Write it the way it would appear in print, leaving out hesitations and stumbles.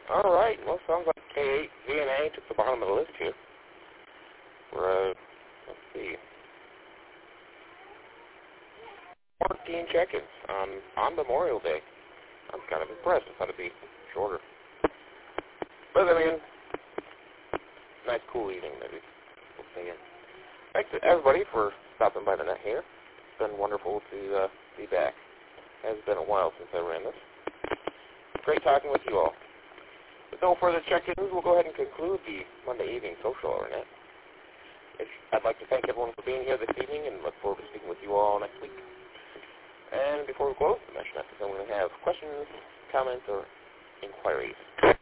All right. Well, sounds like K8 VNA took the bottom of the list here. We're, let's see, 14 check-ins on Memorial Day. I'm kind of impressed. I thought it'd be shorter. But, I mean, nice, cool evening, maybe. We'll see. Thanks to everybody for stopping by the net here. It's been wonderful to be back. It has been a while since I ran this. Great talking with you all. With no further check-ins, we'll go ahead and conclude the Monday evening social hour net. I'd like to thank everyone for being here this evening and look forward to speaking with you all next week. And before we close the MeshNet, I'm going to have questions, comments, or inquiries.